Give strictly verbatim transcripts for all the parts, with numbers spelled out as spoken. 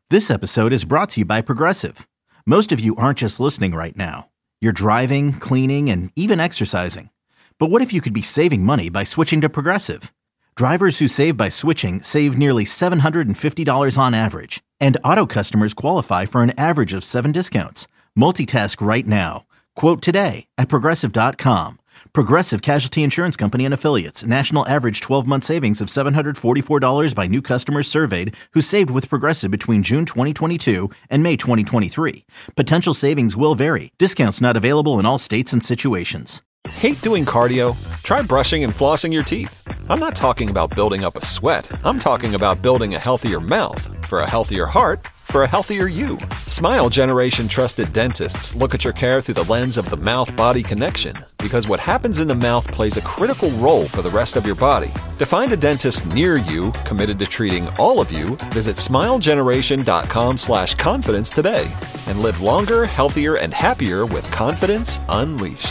This episode is brought to you by Progressive. Most of you aren't just listening right now. You're driving, cleaning, and even exercising. But what if you could be saving money by switching to Progressive? Drivers who save by switching save nearly seven hundred fifty dollars on average. And auto customers qualify for an average of seven discounts. Multitask right now. Quote today at Progressive dot com. Progressive Casualty Insurance Company and Affiliates. National average twelve-month savings of seven hundred forty-four dollars by new customers surveyed who saved with Progressive between June twenty twenty-two and May twenty twenty-three. Potential savings will vary. Discounts not available in all states and situations. Hate doing cardio? Try brushing and flossing your teeth. I'm not talking about building up a sweat. I'm talking about building a healthier mouth. For a healthier heart, for a healthier you. Smile Generation trusted dentists look at your care through the lens of the mouth-body connection, because what happens in the mouth plays a critical role for the rest of your body. To find a dentist near you committed to treating all of you, visit smilegeneration.com slash confidence today and live longer, healthier, and happier with confidence unleashed.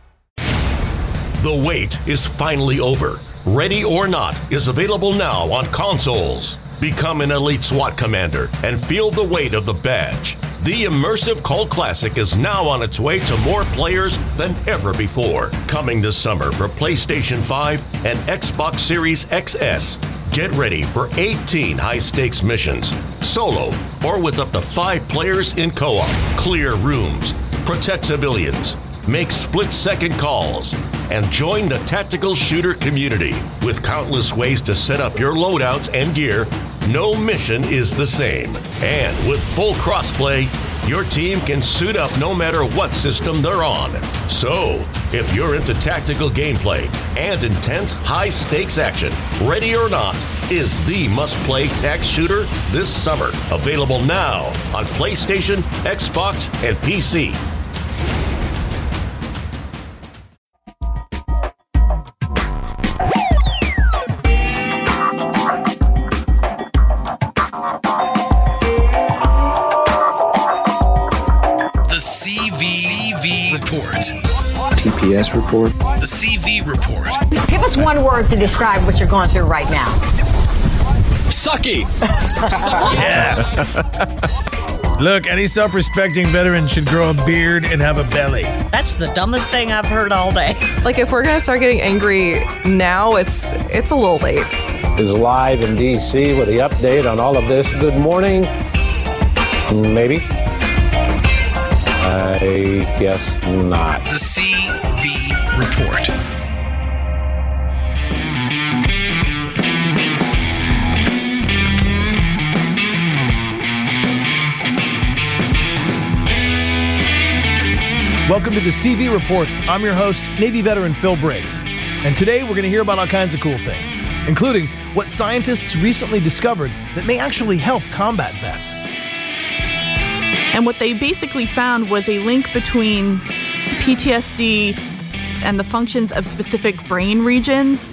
The wait is finally over. Ready or Not is available now on consoles. Become an elite SWAT commander and feel the weight of the badge. The immersive cult classic is now on its way to more players than ever before. Coming this summer for PlayStation five and Xbox Series X S. Get ready for eighteen high-stakes missions, solo or with up to five players in co-op. Clear rooms, protect civilians, make split-second calls, and join the tactical shooter community. With countless ways to set up your loadouts and gear, no mission is the same. And with full crossplay, your team can suit up no matter what system they're on. So, if you're into tactical gameplay and intense high-stakes action, Ready or Not is the must-play tac shooter this summer. Available now on PlayStation, Xbox, and P C. T P S report. The C V report. Give us one word to describe what you're going through right now. Sucky. Sucky. Yeah. Look, any self-respecting veteran should grow a beard and have a belly. That's the dumbest thing I've heard all day. Like, if we're gonna start getting angry now, it's it's a little late. Is live in D C with the update on all of this. Good morning. Maybe. I guess not. The C V report. Welcome to the C V Report. I'm your host, Navy veteran Phil Briggs. And today we're going to hear about all kinds of cool things, including what scientists recently discovered that may actually help combat vets. And what they basically found was a link between P T S D and the functions of specific brain regions.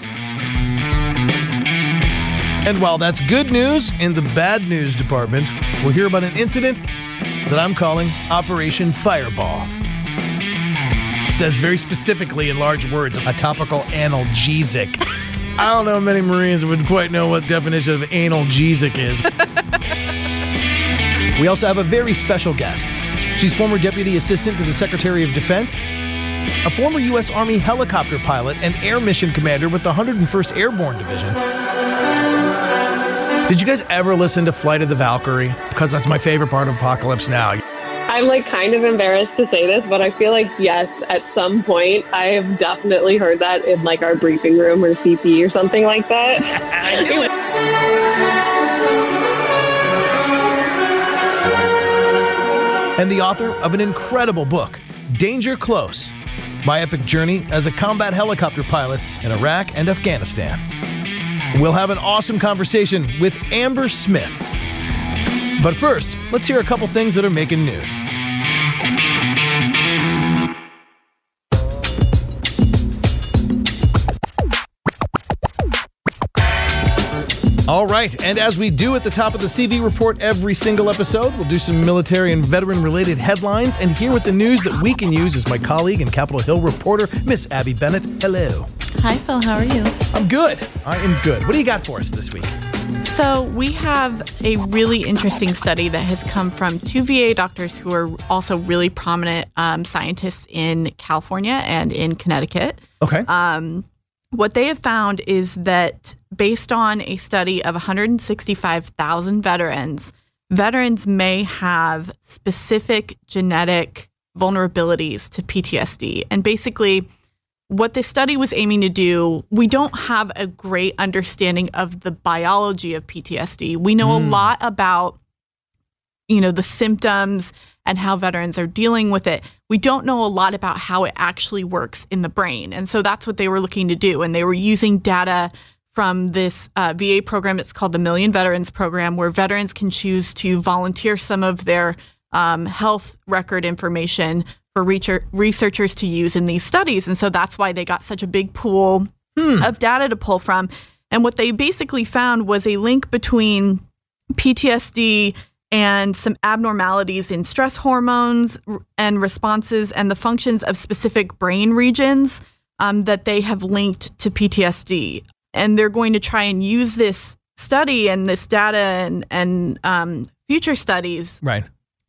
And while that's good news, in the bad news department, we'll hear about an incident that I'm calling Operation Fireball. It says very specifically in large words, a topical analgesic. I don't know many Marines would quite know what definition of analgesic is. We also have a very special guest. She's former Deputy Assistant to the Secretary of Defense, a former U S Army helicopter pilot and air mission commander with the one hundred first Airborne Division. Did you guys ever listen to Flight of the Valkyrie? Because that's my favorite part of Apocalypse Now. I'm like kind of embarrassed to say this, but I feel like, yes, at some point, I have definitely heard that in like our briefing room or C P or something like that. I knew it. And the author of an incredible book, Danger Close, My Epic Journey as a Combat Helicopter Pilot in Iraq and Afghanistan. We'll have an awesome conversation with Amber Smith. But first, let's hear a couple things that are making news. All right, and as we do at the top of the C V Report every single episode, we'll do some military and veteran-related headlines and hear what the news that we can use is my colleague and Capitol Hill reporter, Miss Abby Bennett. Hello. Hi, Phil. How are you? I'm good. I am good. What do you got for us this week? So we have a really interesting study that has come from two V A doctors who are also really prominent um, scientists in California and in Connecticut. Okay. Um, what they have found is that based on a study of one hundred sixty-five thousand veterans, veterans may have specific genetic vulnerabilities to P T S D. And basically, what this study was aiming to do, we don't have a great understanding of the biology of P T S D. We know mm. a lot about, you know, the symptoms and how veterans are dealing with it. We don't know a lot about how it actually works in the brain. And so that's what they were looking to do. And they were using data from this uh, V A program. It's called the Million Veterans Program, where veterans can choose to volunteer some of their um, health record information for researchers to use in these studies. And so that's why they got such a big pool hmm. of data to pull from. And what they basically found was a link between P T S D and some abnormalities in stress hormones and responses and the functions of specific brain regions um, that they have linked to P T S D. And they're going to try and use this study and this data and, and um, future studies right.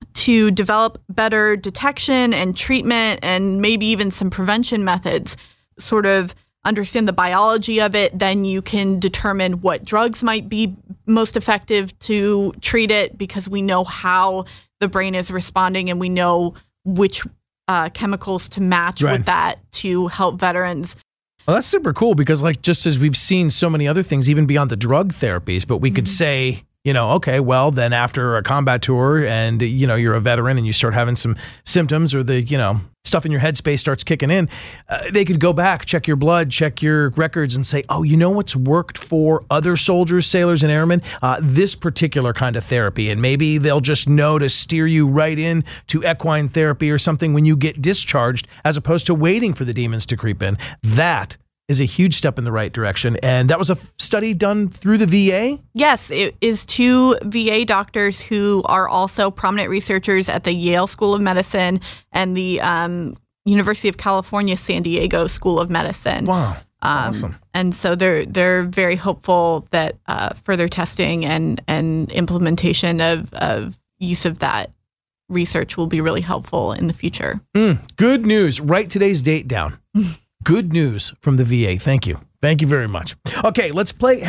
to develop better detection and treatment and maybe even some prevention methods, sort of understand the biology of it. Then you can determine what drugs might be most effective to treat it, because we know how the brain is responding and we know which uh, chemicals to match right. with that to help veterans. Well, that's super cool, because like just as we've seen so many other things, even beyond the drug therapies, but we mm-hmm. could say, you know, okay, well, then after a combat tour and, you know, you're a veteran and you start having some symptoms or the, you know, stuff in your headspace starts kicking in, uh, they could go back, check your blood, check your records and say, oh, you know what's worked for other soldiers, sailors, and airmen? Uh, this particular kind of therapy. And maybe they'll just know to steer you right in to equine therapy or something when you get discharged, as opposed to waiting for the demons to creep in. That is a huge step in the right direction. And that was a f- study done through the V A? Yes, it is two V A doctors who are also prominent researchers at the Yale School of Medicine and the um, University of California, San Diego School of Medicine. Wow, um, awesome. And so they're they're very hopeful that uh, further testing and, and implementation of, of use of that research will be really helpful in the future. Mm, good news. Write today's date down. Good news from the V A. Thank you. Thank you very much. Okay, let's play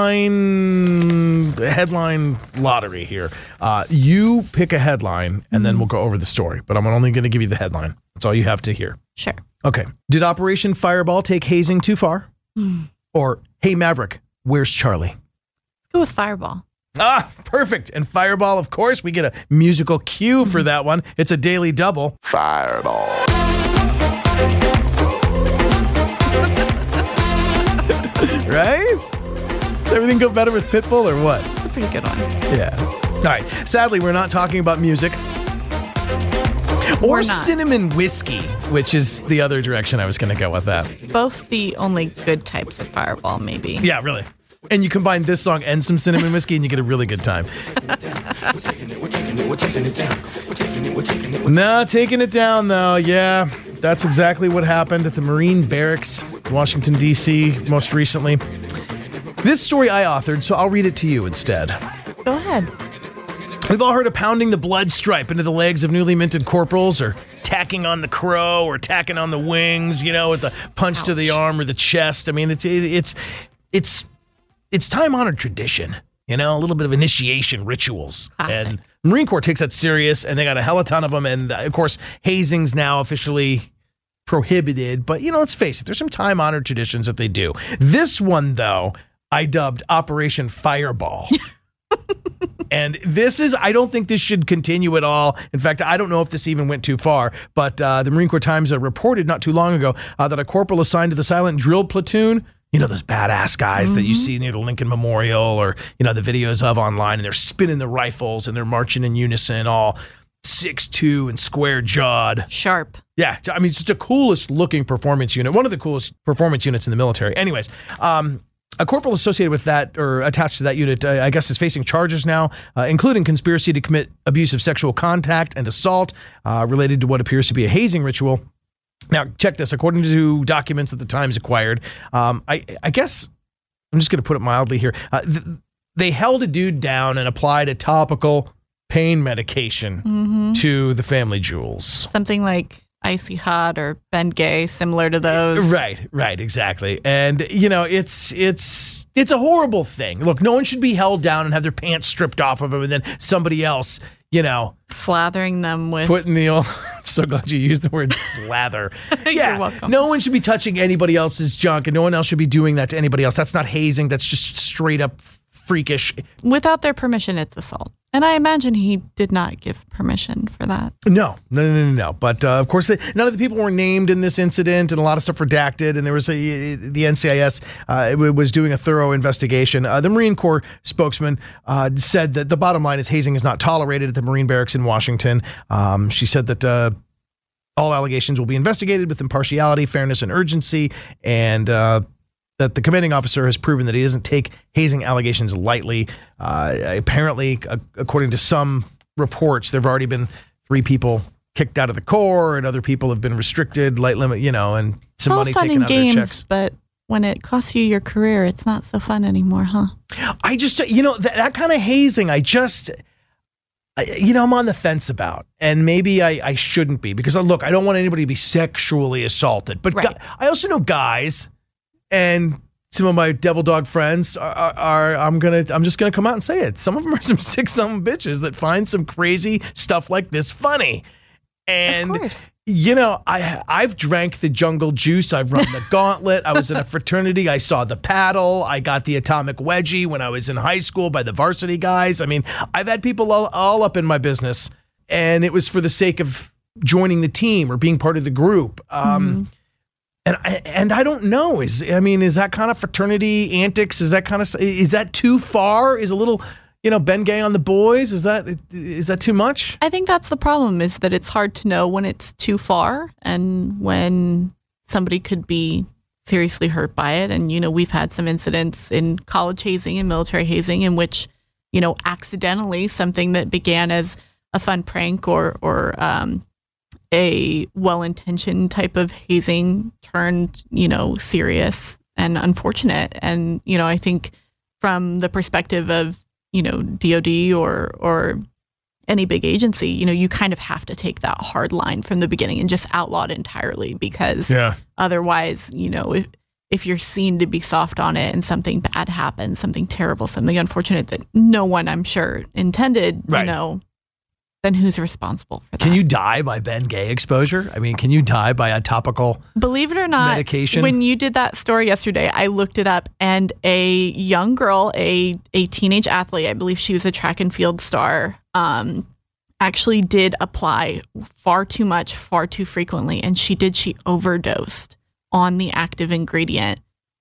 headline headline lottery here. Uh, you pick a headline, and mm-hmm. then we'll go over the story. But I'm only going to give you the headline. That's all you have to hear. Sure. Okay. Did Operation Fireball take hazing too far? Mm. Or, hey, Maverick, where's Charlie? Let's go with Fireball. Ah, perfect. And Fireball, of course, we get a musical cue for that one. It's a daily double. Fireball. Right? Does everything go better with Pitbull or what? It's a pretty good one. Yeah. All right. Sadly, we're not talking about music. Or cinnamon whiskey, which is the other direction I was going to go with that. Both the only good types of Fireball, maybe. Yeah, really. And you combine this song and some cinnamon whiskey and you get a really good time. No, taking it down, though. Yeah, that's exactly what happened at the Marine Barracks, Washington, D C, most recently. This story I authored, so I'll read it to you instead. Go ahead. We've all heard of pounding the blood stripe into the legs of newly minted corporals, or tacking on the crow, or tacking on the wings, you know, with the punch Ouch. to the arm or the chest. I mean, it's it's it's it's time-honored tradition, you know, a little bit of initiation rituals. Classic. And the Marine Corps takes that serious, and they got a hell of a ton of them. And of course, hazing's now officially prohibited. But, you know, let's face it, there's some time-honored traditions that they do. This one, though, I dubbed Operation Fireball. And this is, I don't think this should continue at all. In fact, I don't know if this even went too far, but uh, the Marine Corps Times uh, reported not too long ago uh, that a corporal assigned to the Silent Drill Platoon, you know, those badass guys mm-hmm. that you see near the Lincoln Memorial, or, you know, the videos of online, and they're spinning the rifles and they're marching in unison, all six two and square jawed. Sharp. Yeah. I mean, it's just the coolest looking performance unit, one of the coolest performance units in the military. Anyways, um, a corporal associated with that, or attached to that unit, uh, I guess, is facing charges now, uh, including conspiracy to commit abusive sexual contact and assault uh, related to what appears to be a hazing ritual. Now, check this. According to documents that the Times acquired, um, I, I guess, I'm just going to put it mildly here, uh, th- they held a dude down and applied a topical pain medication Mm-hmm. to the family jewels. Something like Icy Hot or Bengay, similar to those. Right, right, exactly. And, you know, it's it's it's a horrible thing. Look, no one should be held down and have their pants stripped off of them and then somebody else, you know. Slathering them with. Putting the old, I'm so glad you used the word slather. You're Yeah, welcome. no one should be touching anybody else's junk and no one else should be doing that to anybody else. That's not hazing. That's just straight up freakish. Without their permission, it's assault. And I imagine he did not give permission for that. No, no, no, no, no. But uh, of course, they, none of the people were named in this incident, and a lot of stuff redacted. And there was a the N C I S uh, was doing a thorough investigation. Uh, the Marine Corps spokesman uh, said that the bottom line is hazing is not tolerated at the Marine Barracks in Washington. Um, she said that uh, all allegations will be investigated with impartiality, fairness, and urgency, and uh, that the commanding officer has proven that he doesn't take hazing allegations lightly. Uh, apparently, uh, according to some reports, there have already been three people kicked out of the Corps, and other people have been restricted, light limit, you know, and some It's all money fun taken and out games, of their checks. but when it costs you your career, it's not so fun anymore, huh? I just, you know, that, that kind of hazing, I just, I, you know, I'm on the fence about, and maybe I, I shouldn't be, because uh, look, I don't want anybody to be sexually assaulted, but Right. gu- I also know guys, and some of my devil dog friends are, are, are I'm gonna, I'm just gonna come out and say it. Some of them are some sick some bitches that find some crazy stuff like this funny, and Of course. you know, I I've drank the jungle juice. I've run the gauntlet. I was in a fraternity. I saw the paddle. I got the atomic wedgie when I was in high school by the varsity guys. I mean, I've had people all, all up in my business, and it was for the sake of joining the team or being part of the group. Um, Mm-hmm. And I, and I don't know. Is I mean, is that kind of fraternity antics? Is that kind of is that too far? Is a little, you know, Bengay on the boys? Is that is that too much? I think that's the problem, is that it's hard to know when it's too far and when somebody could be seriously hurt by it. And, you know, we've had some incidents in college hazing and military hazing in which, you know, accidentally something that began as a fun prank or, or um, a well-intentioned type of hazing turned, you know, serious and unfortunate. And, you know, I think from the perspective of, you know, D O D or or any big agency, you know, you kind of have to take that hard line from the beginning and just outlaw it entirely, because Yeah. otherwise, you know, if if you're seen to be soft on it and something bad happens, something terrible, something unfortunate that no one, I'm sure, intended, Right. you know, then who's responsible for that? Can you die by Bengay exposure? I mean, can you die by a topical Believe it or not, medication? when you did that story yesterday, I looked it up, and a young girl, a a teenage athlete, I believe she was a track and field star, um, actually did apply far too much, far too frequently, and she did. She overdosed on the active ingredient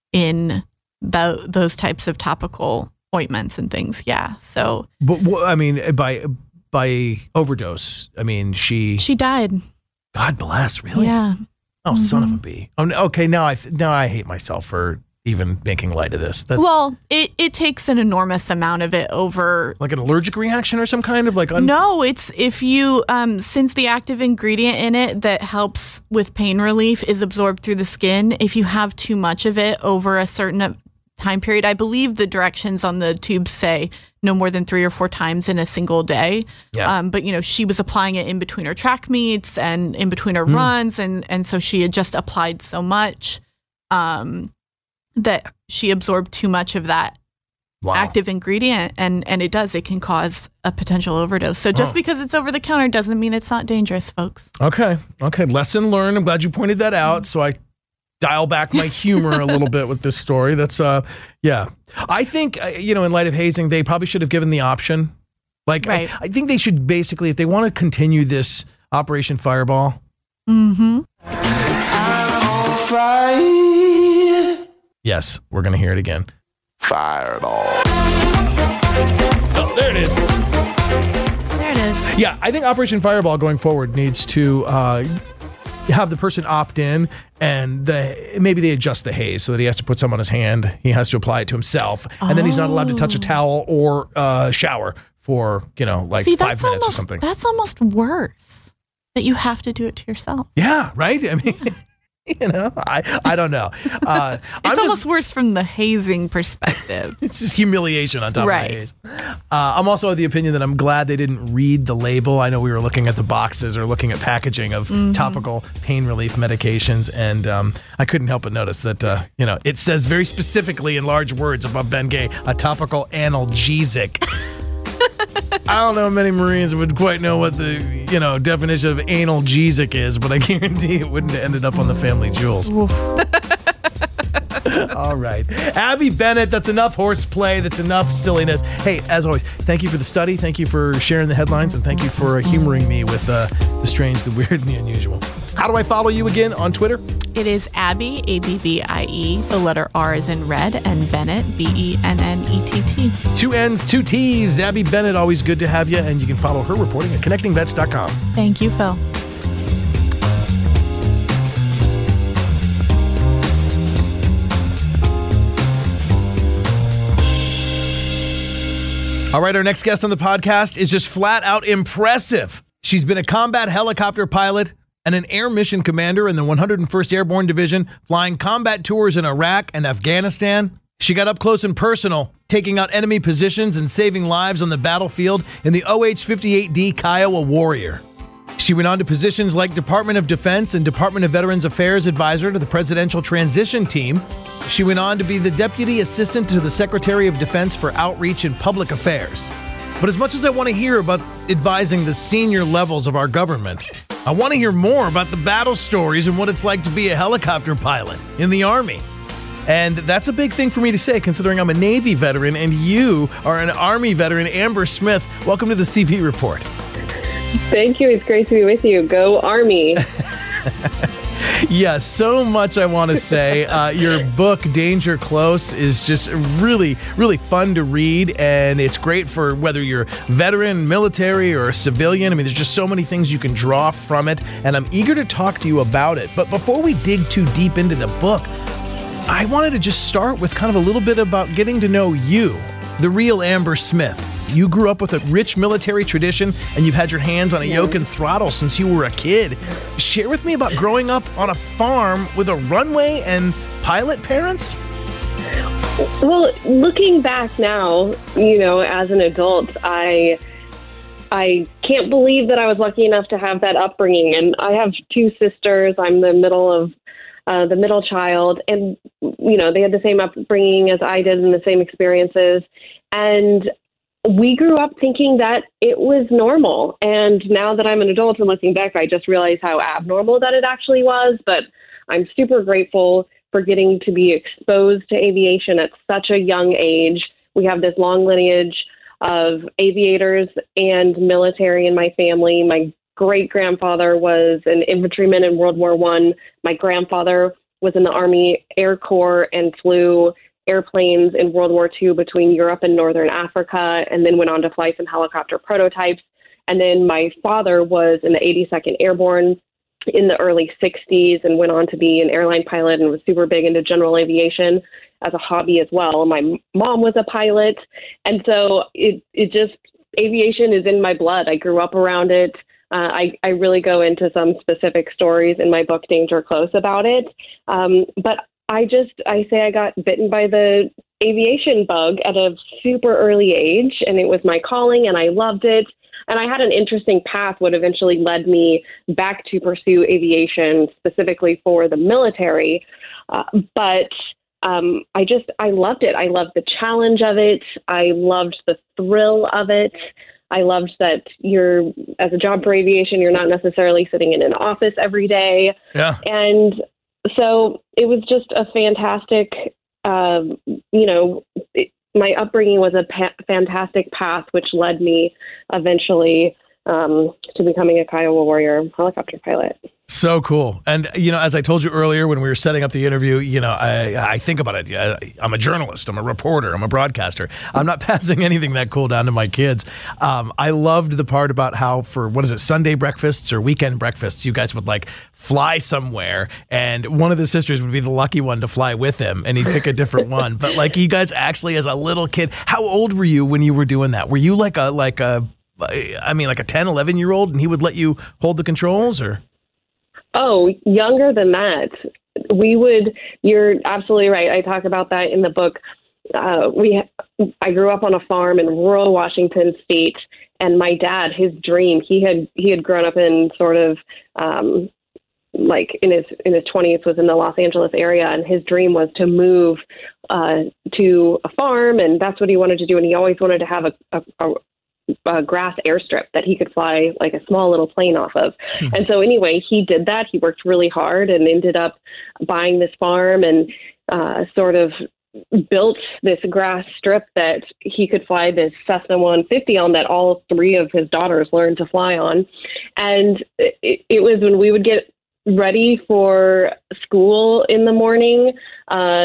in the, those types of topical ointments and things. Yeah, so But wh- I mean, by by overdose. I mean, she she died. God bless. Really? Yeah. Oh, son of Mm-hmm. a bee. Oh, no, okay. Now I th- now I hate myself for even making light of this. That's Well, it, it takes an enormous amount of it over. like an allergic reaction or some kind of like. Un- No, it's if you, um, since the active ingredient in it that helps with pain relief is absorbed through the skin, if you have too much of it over a certain time period, I believe the directions on the tubes say no more than three or four times in a single day. Yeah. Um, but, you know, she was applying it in between her track meets and in between her Mm. runs. And, and so she had just applied so much um, that she absorbed too much of that Wow. active ingredient, and and it does it can cause a potential overdose. So just Huh. because it's over the counter doesn't mean it's not dangerous, folks. Okay. Okay. Lesson learned. I'm glad you pointed that out. So I dial back my humor a little bit with this story. That's uh, yeah. I think uh, you know, in light of hazing, they probably should have given the option. Like, Right. I, I think they should basically, if they want to continue this Operation Fireball. Mm-hmm. Yes, we're gonna hear it again. Fireball. Oh, there it is. There it is. Yeah, I think Operation Fireball going forward needs to uh, have the person opt in, and the, maybe they adjust the haze so that he has to put some on his hand. He has to apply it to himself, and then he's not allowed to touch a towel or uh, shower for, you know, like See, five that's minutes almost, or something. That's almost worse, that you have to do it to yourself. Yeah, right? I mean, You know, I, I don't know. Uh, it's I'm almost just, worse from the hazing perspective. It's just humiliation on top right. of the haze. Uh, I'm also of the opinion that I'm glad they didn't read the label. I know we were looking at the boxes or looking at packaging of mm-hmm. topical pain relief medications, and um, I couldn't help but notice that, uh, you know, it says very specifically in large words above Bengay, a topical analgesic. I don't know many Marines would quite know what the, you know, definition of analgesic is, but I guarantee it wouldn't have ended up on the family jewels. All right. Abby Bennett, that's enough horseplay. That's enough silliness. Hey, as always, thank you for the study. Thank you for sharing the headlines, and thank you for humoring me with uh, the strange, the weird, and the unusual. How do I follow you again on Twitter? It is Abby, A B B I E. The letter R is in red, and Bennett, B E N N E T T. Two N's, two T's. Abby Bennett, always good to have you, and you can follow her reporting at connecting vets dot com. Thank you, Phil. All right, our next guest on the podcast is just flat out impressive. She's been a combat helicopter pilot and an air mission commander in the one hundred first Airborne Division, flying combat tours in Iraq and Afghanistan. She got up close and personal, taking out enemy positions and saving lives on the battlefield in the O H fifty-eight D Kiowa Warrior. She went on to positions like Department of Defense and Department of Veterans Affairs Advisor to the Presidential Transition Team. She went on to be the Deputy Assistant to the Secretary of Defense for Outreach and Public Affairs. But as much as I want to hear about advising the senior levels of our government, I want to hear more about the battle stories and what it's like to be a helicopter pilot in the Army. And that's a big thing for me to say, considering I'm a Navy veteran and you are an Army veteran. Amber Smith, welcome to the C V Report. Thank you. It's great to be with you. Go Army. Yeah, so much I want to say. Uh, your book, Danger Close, is just really, really fun to read, and it's great for whether you're veteran, military, or a civilian. I mean, there's just so many things you can draw from it, and I'm eager to talk to you about it. But before we dig too deep into the book, I wanted to just start with kind of a little bit about getting to know you, the real Amber Smith. You grew up with a rich military tradition, and you've had your hands on a yoke and throttle since you were a kid. Share with me about growing up on a farm with a runway and pilot parents. Well, looking back now, you know, as an adult, I I can't believe that I was lucky enough to have that upbringing. And I have two sisters. I'm the middle of uh, the middle child, and you know, they had the same upbringing as I did and the same experiences. And we grew up thinking that it was normal. And now that I'm an adult and looking back, I just realize how abnormal that it actually was. But I'm super grateful for getting to be exposed to aviation at such a young age. We have this long lineage of aviators and military in my family. My great-grandfather was an infantryman in World War One. My grandfather was in the Army Air Corps and flew airplanes in World War Two between Europe and Northern Africa, and then went on to fly some helicopter prototypes. And then my father was in the eighty-second Airborne in the early sixties and went on to be an airline pilot and was super big into general aviation as a hobby as well. My mom was a pilot. And so it, it just, aviation is in my blood. I grew up around it. Uh, I, I really go into some specific stories in my book, Danger Close, about it. Um, but I just, I say I got bitten by the aviation bug at a super early age, and it was my calling, and I loved it. And I had an interesting path, what eventually led me back to pursue aviation specifically for the military. Uh, but um, I just, I loved it. I loved the challenge of it. I loved the thrill of it. I loved that you're, as a job for aviation, you're not necessarily sitting in an office every day. Yeah. And so it was just a fantastic, um, you know, it, my upbringing was a pa- fantastic path, which led me eventually um, to becoming a Kiowa Warrior helicopter pilot. So cool. And, you know, as I told you earlier when we were setting up the interview, you know, I, I think about it. I'm a journalist. I'm a reporter. I'm a broadcaster. I'm not passing anything that cool down to my kids. Um, I loved the part about how for, what is it, Sunday breakfasts or weekend breakfasts, you guys would like fly somewhere and one of the sisters would be the lucky one to fly with him and he'd pick a different one. But like you guys actually as a little kid, how old were you when you were doing that? Were you like a, like a, I mean, like a ten, eleven year old and he would let you hold the controls or? Oh, younger than that. we would, you're absolutely right. I talk about that in the book. Uh, we, I grew up on a farm in rural Washington state, and my dad, his dream, he had, he had grown up in sort of, um, like in his, in his twenties was in the Los Angeles area. And his dream was to move, uh, to a farm. And that's what he wanted to do. And he always wanted to have a, a, a a grass airstrip that he could fly like a small little plane off of. And so anyway, he did that. He worked really hard and ended up buying this farm and uh, sort of built this grass strip that he could fly this Cessna one fifty on, that all three of his daughters learned to fly on. And it, it was when we would get ready for school in the morning, uh,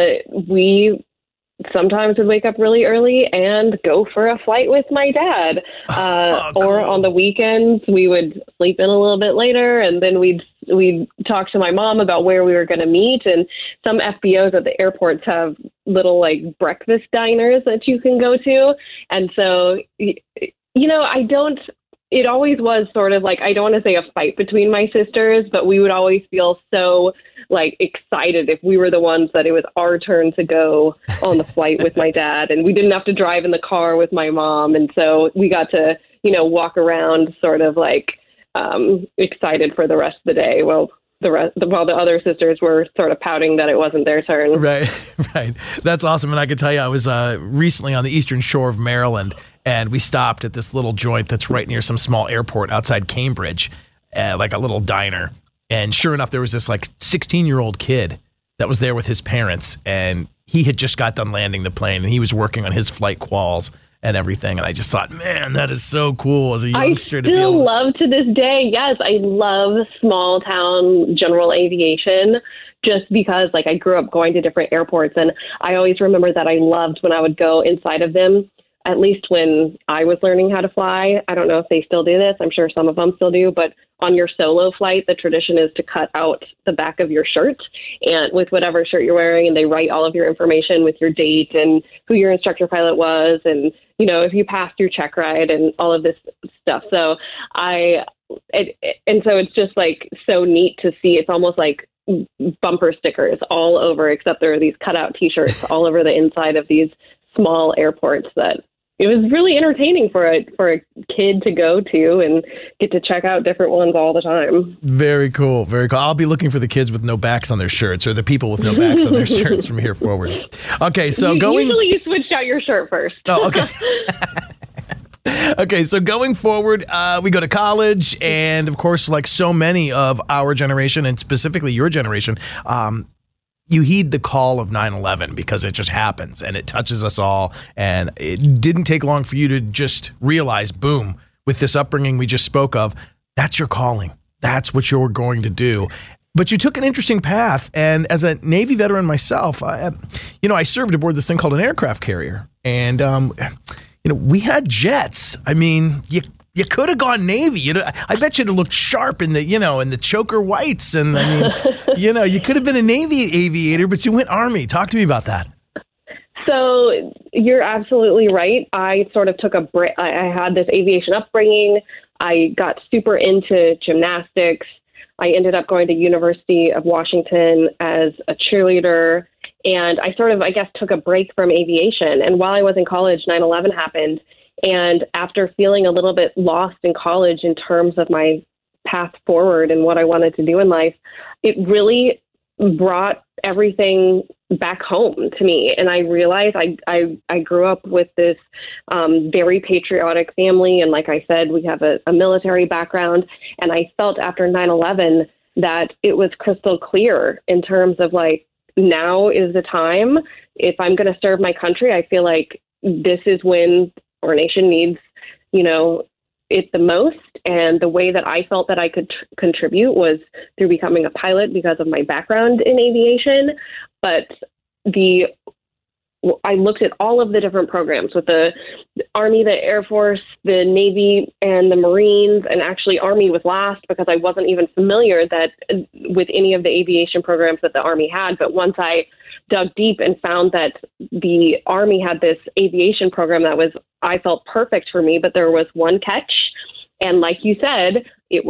we sometimes would wake up really early and go for a flight with my dad. Uh, oh, cool. Or on the weekends, we would sleep in a little bit later, and then we'd we'd talk to my mom about where we were going to meet. And some F B Os at the airports have little like breakfast diners that you can go to. And so, you know, I don't, it always was sort of like, I don't want to say a fight between my sisters, but we would always feel so like excited if we were the ones that it was our turn to go on the flight with my dad, and we didn't have to drive in the car with my mom. And so we got to, you know, walk around sort of like um, excited for the rest of the day. Well, the rest, while the other sisters were sort of pouting that it wasn't their turn. Right, right. That's awesome. And I can tell you, I was uh, recently on the eastern shore of Maryland, and we stopped at this little joint that's right near some small airport outside Cambridge, uh, like a little diner. And sure enough, there was this like sixteen-year-old kid that was there with his parents, and he had just got done landing the plane, and he was working on his flight quals and everything. And I just thought, man, that is so cool as a youngster. I to be able still to- love to this day. Yes, I love small town general aviation just because like I grew up going to different airports, and I always remember that I loved when I would go inside of them. At least when I was learning how to fly. I don't know if they still do this. I'm sure some of them still do, but on your solo flight, the tradition is to cut out the back of your shirt and with whatever shirt you're wearing, and they write all of your information with your date and who your instructor pilot was, and, you know, if you passed your check ride and all of this stuff. So I, it, and so it's just like so neat to see. It's almost like bumper stickers all over, except there are these cutout t-shirts all over the inside of these small airports that it was really entertaining for a for a kid to go to and get to check out different ones all the time. Very cool. Very cool. I'll be looking for the kids with no backs on their shirts, or the people with no backs on their shirts from here forward. Okay, so going... Usually you switched out your shirt first. Oh, okay. Okay, so going forward, uh, we go to college, and of course, like so many of our generation, and specifically your generation, um, you heed the call of nine eleven because it just happens and it touches us all. And it didn't take long for you to just realize, boom, with this upbringing we just spoke of, that's your calling. That's what you're going to do. But you took an interesting path. And as a Navy veteran myself, I, you know, I served aboard this thing called an aircraft carrier. And, um, you know, we had jets. I mean, you You could have gone Navy. You know, I bet you'd have looked sharp in the, you know, in the choker whites. And I mean, you know, you could have been a Navy aviator, but you went Army. Talk to me about that. So you're absolutely right. I sort of took a break. I had this aviation upbringing. I got super into gymnastics. I ended up going to University of Washington as a cheerleader. And I sort of, I guess, took a break from aviation. And while I was in college, nine eleven happened. And after feeling a little bit lost in college in terms of my path forward and what I wanted to do in life, it really brought everything back home to me. And I realized I, I, I grew up with this um, very patriotic family. And like I said, we have a, a military background. And I felt after nine eleven that it was crystal clear in terms of like, now is the time. If I'm going to serve my country, I feel like this is when our nation needs, you know, it the most. And the way that I felt that I could tr- contribute was through becoming a pilot because of my background in aviation. But the I looked at all of the different programs with the Army, the Air Force, the Navy, and the Marines, and actually Army was last because I wasn't even familiar that with any of the aviation programs that the Army had. But once I dug deep and found that the Army had this aviation program that was, I felt perfect for me, but there was one catch. And like you said, it was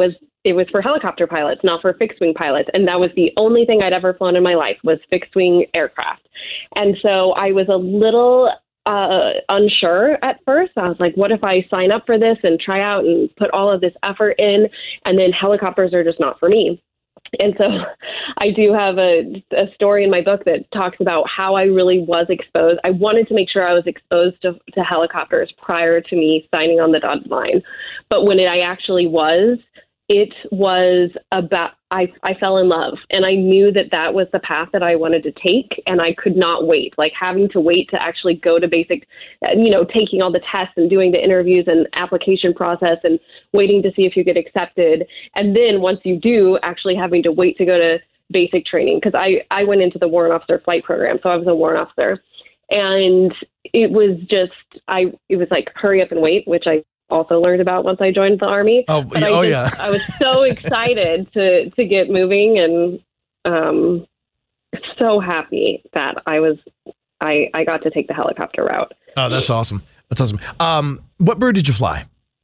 it was for helicopter pilots, not for fixed wing pilots. And that was the only thing I'd ever flown in my life was fixed wing aircraft. And so I was a little uh, unsure at first. I was like, what if I sign up for this and try out and put all of this effort in, and then helicopters are just not for me? And so I do have a, a story in my book that talks about how I really was exposed. I wanted to make sure I was exposed to, to helicopters prior to me signing on the dotted line. But when it, I actually was, it was about, I, I fell in love, and I knew that that was the path that I wanted to take, and I could not wait. Like having to wait to actually go to basic, you know, taking all the tests and doing the interviews and application process and waiting to see if you get accepted. And then once you do, actually having to wait to go to basic training. Because I, I went into the warrant officer flight program, so I was a warrant officer. And it was just, I it was like hurry up and wait, which I also learned about once I joined the Army. Oh, but oh I just, yeah. I was so excited to, to get moving, and um, so happy that I was, I, I got to take the helicopter route. Oh, that's awesome. That's awesome. Um, what bird did you fly?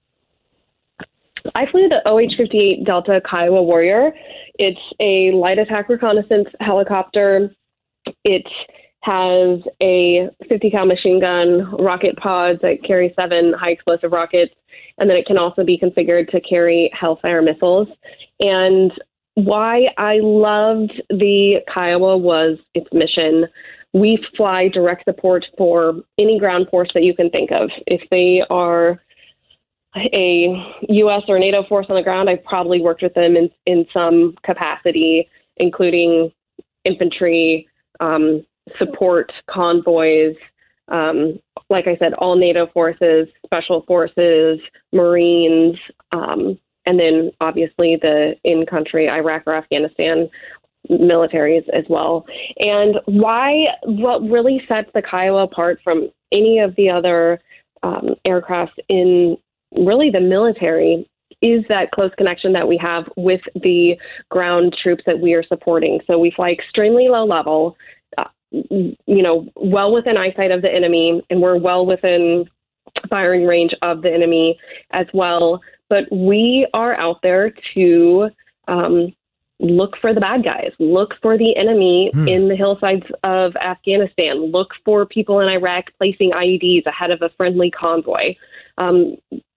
I flew the O H fifty-eight Delta Kiowa Warrior. It's a light attack reconnaissance helicopter. It has a fifty cal machine gun, rocket pods that carry seven high explosive rockets, and then it can also be configured to carry Hellfire missiles. And why I loved the Kiowa was its mission. We fly direct support for any ground force that you can think of. If they are a U S or NATO force on the ground, I've probably worked with them in, in some capacity, including infantry, um, support convoys, um, like I said, all NATO forces, special forces, Marines, um, and then obviously the in-country Iraq or Afghanistan militaries as well. And why, what really sets the Kiowa apart from any of the other um, aircraft in really the military is that close connection that we have with the ground troops that we are supporting. So we fly extremely low level, uh, you know, well within eyesight of the enemy, and we're well within firing range of the enemy as well. But we are out there to um, look for the bad guys, look for the enemy hmm. in the hillsides of Afghanistan, look for people in Iraq placing I E Ds ahead of a friendly convoy. Um,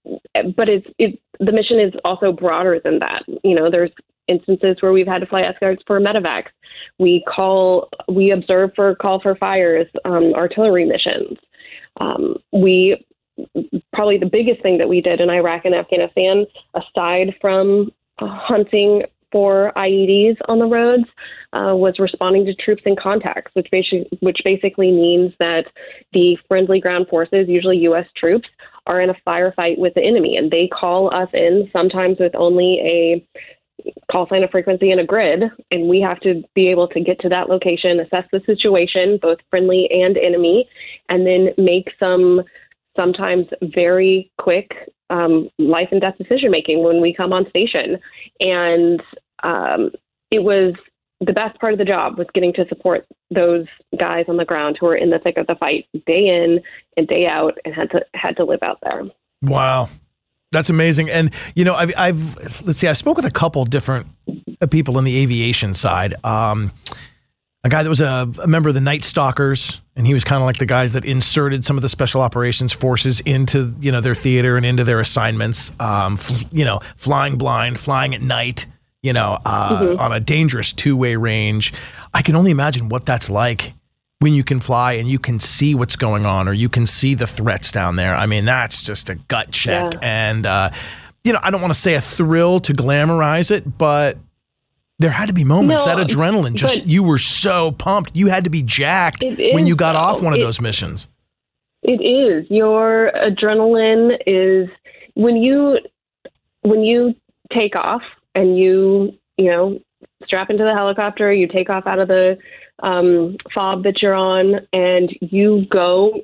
but it's, it, the mission is also broader than that. You know, there's instances where we've had to fly escorts for medevacs. We call, we observe for call for fires, um, artillery missions. Um, we, probably the biggest thing that we did in Iraq and Afghanistan, aside from uh, hunting for I E Ds on the roads, uh, was responding to troops in contacts, which basically, which basically means that the friendly ground forces, usually U S troops, are in a firefight with the enemy, and they call us in sometimes with only a call sign, a frequency, and a grid, and we have to be able to get to that location, assess the situation, both friendly and enemy, and then make some sometimes very quick um, life and death decision making when we come on station. And um, it was the best part of the job was getting to support those guys on the ground who are in the thick of the fight day in and day out and had to had to live out there. Wow. That's amazing. And, you know, I've, I've let's see, I've spoke with a couple different people in the aviation side. Um, a guy that was a, a member of the Night Stalkers, and he was kind of like the guys that inserted some of the special operations forces into, you know, their theater and into their assignments, um, f- you know, flying blind, flying at night, you know, uh, mm-hmm. on a dangerous two-way range. I can only imagine what that's like when you can fly and you can see what's going on, or you can see the threats down there. I mean, that's just a gut check. Yeah. And, uh, you know, I don't want to say a thrill to glamorize it, but there had to be moments, no, that adrenaline, just you were so pumped. You had to be jacked when you got though. off one of it, those missions. It is. Your adrenaline is when you when you take off and you, you know, strap into the helicopter, you take off out of the um, fob that you're on, and you go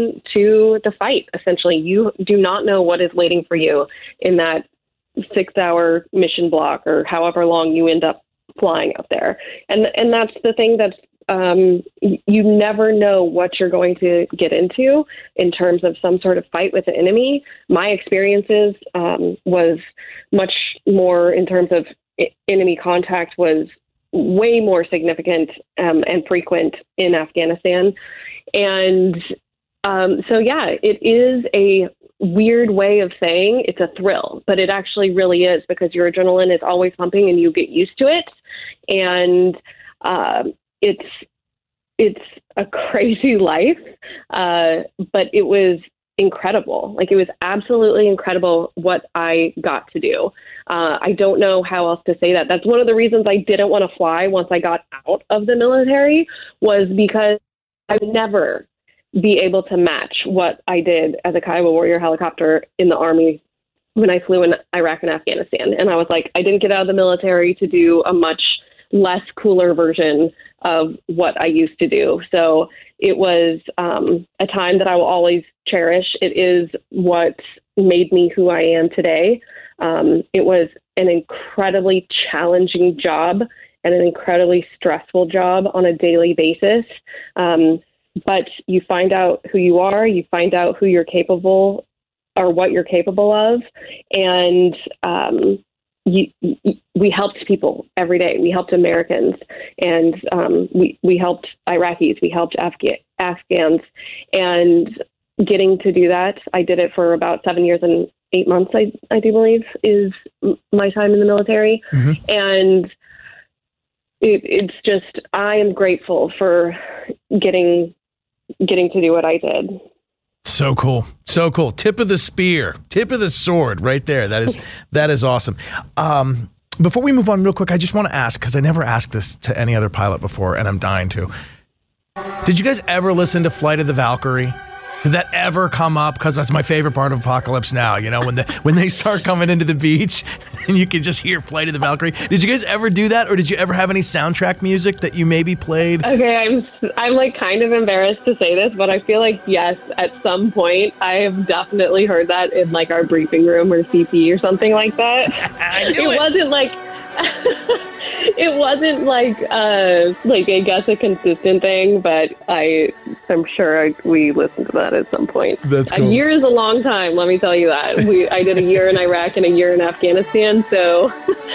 into the fight. Essentially, you do not know what is waiting for you in that six-hour mission block or however long you end up flying up there. And and that's the thing that's um, you never know what you're going to get into in terms of some sort of fight with the enemy. My experiences um, was much more in terms of enemy contact was way more significant um, and frequent in Afghanistan. And um, so, yeah, it is a weird way of saying it's a thrill, but it actually really is, because your adrenaline is always pumping and you get used to it. And um, it's it's a crazy life, uh, but it was incredible. Like, it was absolutely incredible what I got to do. Uh, I don't know how else to say that. That's one of the reasons I didn't want to fly once I got out of the military, was because I would never be able to match what I did as a Kiowa Warrior helicopter in the Army when I flew in Iraq and Afghanistan. And I was like, I didn't get out of the military to do a much less cooler version of what I used to do. So it was um, a time that I will always cherish. It is what made me who I am today. Um, it was an incredibly challenging job and an incredibly stressful job on a daily basis. Um, but you find out who you are, you find out who you're capable or what you're capable of. And um, you, you, we helped people every day. We helped Americans, and um, we, we helped Iraqis, we helped Afga- Afghans. And getting to do that, I did it for about seven years and eight months, I, I do believe, is my time in the military. Mm-hmm. And it, it's just, I am grateful for getting getting to do what I did. So cool. So cool. Tip of the spear, tip of the sword right there. That is, that is awesome. Um, before we move on real quick, I just want to ask, because I never asked this to any other pilot before, and I'm dying to. Did you guys ever listen to Flight of the Valkyrie? Did that ever come up? Because that's my favorite part of Apocalypse Now. You know, when the when they start coming into the beach and you can just hear Flight of the Valkyrie. Did you guys ever do that, or did you ever have any soundtrack music that you maybe played? Okay, I'm I'm like kind of embarrassed to say this, but I feel like yes, at some point I have definitely heard that in like our briefing room or C P or something like that. I knew it, it wasn't like. It wasn't like, uh, like I guess a consistent thing, but I, I'm sure I, we listened to that at some point. That's cool. A year is a long time, let me tell you that. We, I did a year in Iraq and a year in Afghanistan, so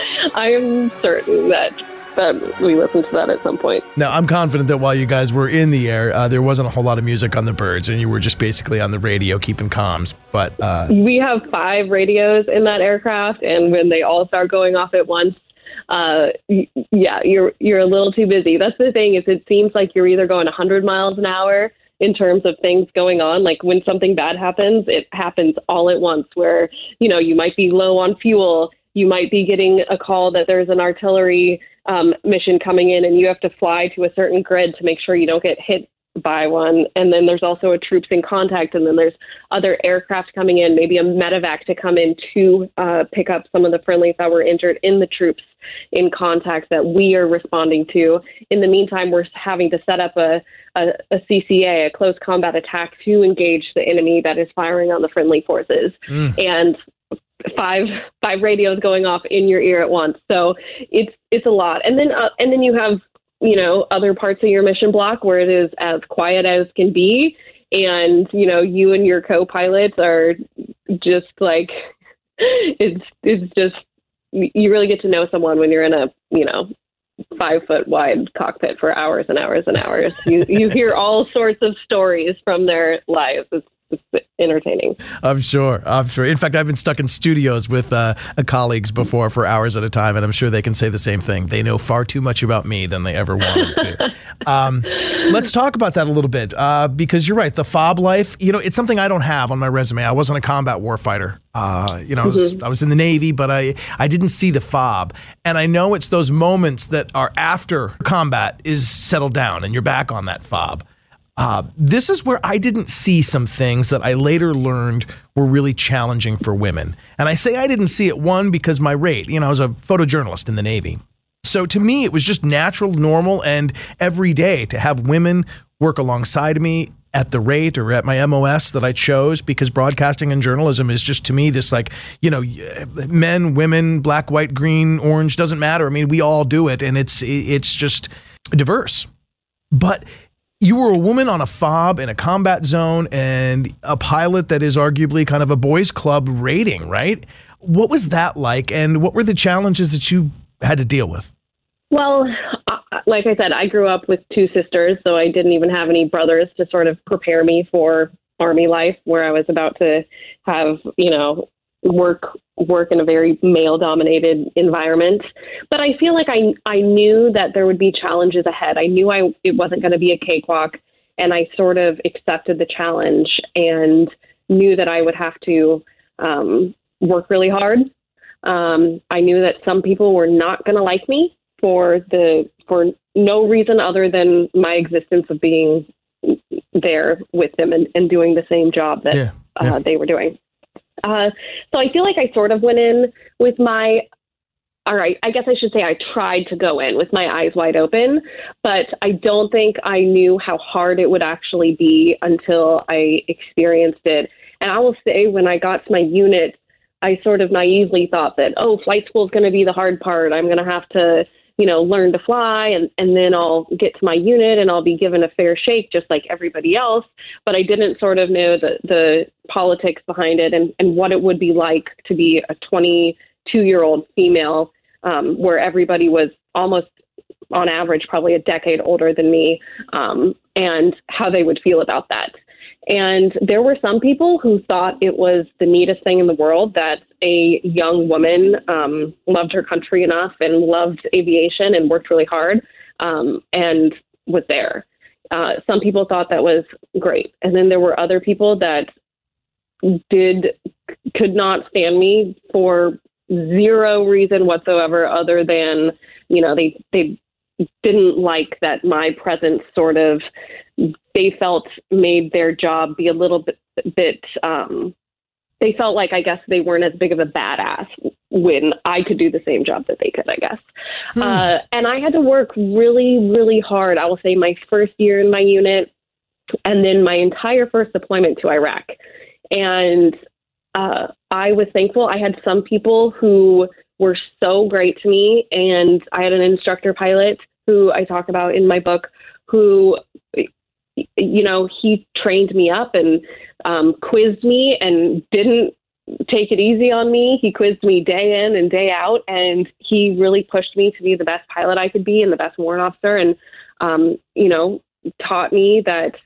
I am certain that that we listened to that at some point. Now, I'm confident that while you guys were in the air, uh, there wasn't a whole lot of music on the birds, and you were just basically on the radio keeping comms. But uh, we have five radios in that aircraft, and when they all start going off at once, uh, yeah, you're you're a little too busy. That's the thing, is it seems like you're either going one hundred miles an hour in terms of things going on. Like when something bad happens, it happens all at once, where, you know, you might be low on fuel. You might be getting a call that there's an artillery um, mission coming in and you have to fly to a certain grid to make sure you don't get hit by one. And then there's also a troops in contact, and then there's other aircraft coming in, maybe a medevac to come in to uh, pick up some of the friendlies that were injured in the troops in contact that we are responding to. In the meantime, we're having to set up a, a, a C C A, a close combat attack, to engage the enemy that is firing on the friendly forces. Mm. And five five radios going off in your ear at once. So it's it's a lot. And then uh, and then you have, you know, other parts of your mission block where it is as quiet as can be, and you know, you and your co-pilots are just like it's it's just, you really get to know someone when you're in a, you know, five foot wide cockpit for hours and hours and hours. You you hear all sorts of stories from their lives. It's It's entertaining. I'm sure. I'm sure. In fact, I've been stuck in studios with uh, colleagues before for hours at a time, and I'm sure they can say the same thing. They know far too much about me than they ever wanted to. um, let's talk about that a little bit, uh, because you're right. The fob life, you know, it's something I don't have on my resume. I wasn't a combat warfighter. Uh, you know, I was, mm-hmm. I was in the Navy, but I, I didn't see the fob. And I know it's those moments that are after combat is settled down and you're back on that fob. Uh, this is where I didn't see some things that I later learned were really challenging for women. And I say I didn't see it, one, because my rate, you know, I was a photojournalist in the Navy. So to me, it was just natural, normal, and every day to have women work alongside me at the rate or at my M O S that I chose, because broadcasting and journalism is just, to me, this like, you know, men, women, black, white, green, orange, doesn't matter. I mean, we all do it, and it's it's just diverse. but you were a woman on a fob in a combat zone and a pilot that is arguably kind of a boys club rating, right? What was that like, and what were the challenges that you had to deal with? Well, like I said, I grew up with two sisters, so I didn't even have any brothers to sort of prepare me for Army life, where I was about to have, you know, work work in a very male-dominated environment. But I feel like I I knew that there would be challenges ahead. I knew I it wasn't going to be a cakewalk, and I sort of accepted the challenge and knew that I would have to um, work really hard. Um, I knew that some people were not going to like me for the for no reason other than my existence of being there with them and, and doing the same job that yeah, yeah. Uh, they were doing. Uh, so I feel like I sort of went in with my, all right, I guess I should say I tried to go in with my eyes wide open, but I don't think I knew how hard it would actually be until I experienced it. And I will say, when I got to my unit, I sort of naively thought that, oh, flight school is going to be the hard part. I'm going to have to, you know, learn to fly, and, and then I'll get to my unit and I'll be given a fair shake just like everybody else. But I didn't sort of know the, the politics behind it and, and what it would be like to be a twenty-two-year-old female, um, where everybody was almost, on average, probably a decade older than me, um, and how they would feel about that. And there were some people who thought it was the neatest thing in the world that a young woman um, loved her country enough and loved aviation and worked really hard um, and was there. Uh, some people thought that was great. And then there were other people that did could not stand me for zero reason whatsoever other than, you know, they, they didn't like that my presence sort of, they felt made their job be a little bit, bit um, they felt like, I guess, they weren't as big of a badass when I could do the same job that they could, I guess. Hmm. Uh, and I had to work really, really hard. I will say my first year in my unit and then my entire first deployment to Iraq. And uh, I was thankful. I had some people who were so great to me. And I had an instructor pilot who I talk about in my book who, you know, he trained me up and um, quizzed me and didn't take it easy on me. He quizzed me day in and day out, and he really pushed me to be the best pilot I could be and the best warrant officer, and, um, you know, taught me that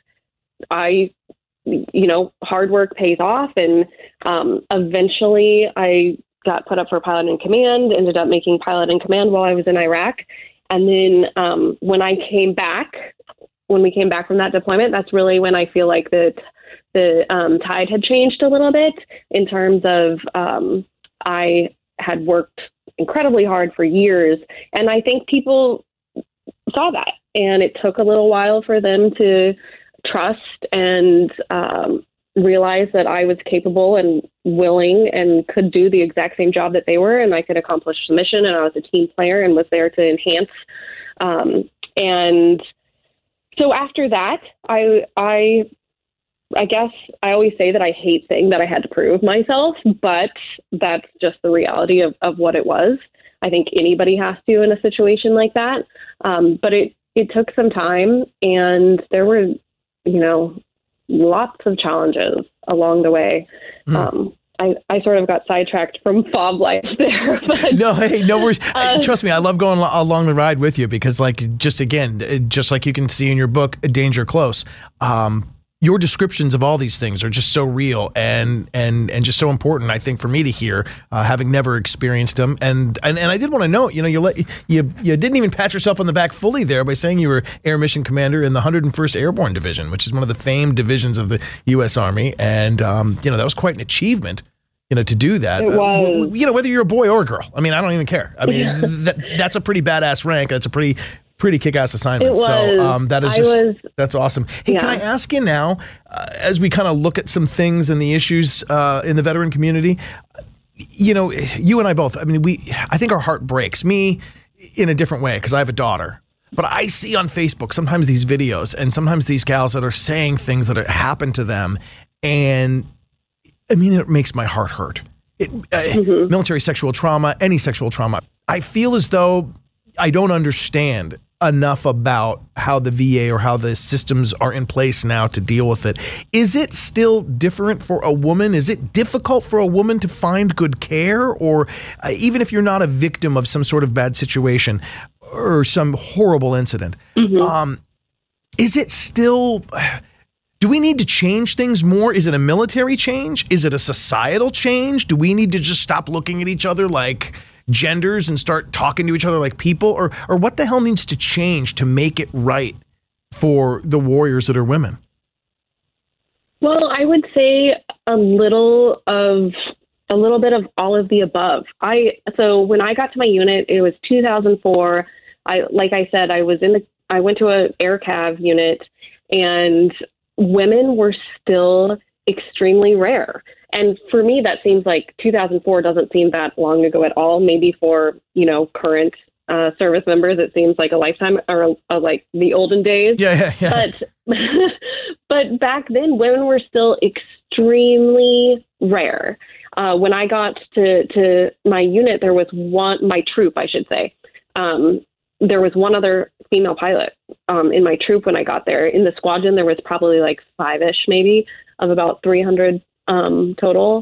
I, you know, hard work pays off. And um, eventually I got put up for pilot in command, ended up making pilot in command while I was in Iraq. And then um, when I came back, when we came back from that deployment, that's really when I feel like the the um, tide had changed a little bit in terms of um, I had worked incredibly hard for years, and I think people saw that, and it took a little while for them to trust and um, realize that I was capable and willing and could do the exact same job that they were, and I could accomplish the mission, and I was a team player and was there to enhance. Um, and So after that, I, I, I guess I always say that I hate saying that I had to prove myself, but that's just the reality of, of what it was. I think anybody has to in a situation like that. Um, but it, it took some time, and there were, you know, lots of challenges along the way. Mm. Um, I, I sort of got sidetracked from fob life there. But, no, hey, no worries. Uh, Trust me, I love going along the ride with you because, like, just again, just like you can see in your book, Danger Close, um, your descriptions of all these things are just so real and and and just so important, I think, for me to hear, uh, having never experienced them. And and, and I did want to note, you know, you let you you didn't even pat yourself on the back fully there by saying you were Air Mission Commander in the one hundred first Airborne Division, which is one of the famed divisions of the U S Army. And, um, you know, that was quite an achievement, you know, to do that. It was. Uh, you know, whether you're a boy or a girl. I mean, I don't even care. I mean, yeah. that, that's a pretty badass rank. That's a pretty... pretty kick-ass assignment. It was. So um, that is I just, was, that's awesome. Hey, yeah. Can I ask you now, uh, as we kind of look at some things and the issues uh, in the veteran community, you know, you and I both, I mean, we, I think our heart breaks. Me in a different way because I have a daughter. But I see on Facebook sometimes these videos and sometimes these gals that are saying things that happened to them. And I mean, it makes my heart hurt. It, uh, mm-hmm. Military sexual trauma, any sexual trauma. I feel as though I don't understand enough about how the V A or how the systems are in place now to deal with it. Is it still different for a woman? Is it difficult for a woman to find good care? Or uh, even if you're not a victim of some sort of bad situation or some horrible incident, mm-hmm. um, is it still... Do we need to change things more? Is it a military change? Is it a societal change? Do we need to just stop looking at each other like genders and start talking to each other like people? Or or what the hell needs to change to make it right for the warriors that are women? Well, I would say a little of a little bit of all of the above. I so when I got to my unit, it was two thousand four. I like I said, I was in the I went to a air cav unit, and women were still extremely rare. And for me, that seems like two thousand four doesn't seem that long ago at all. Maybe for, you know, current uh, service members, it seems like a lifetime or uh, like the olden days. Yeah, yeah, yeah. But, but back then, women were still extremely rare. Uh, when I got to, to my unit, there was one, my troop, I should say. Um, there was one other female pilot um, in my troop when I got there. In the squadron, there was probably like five-ish maybe of about three hundred um, total.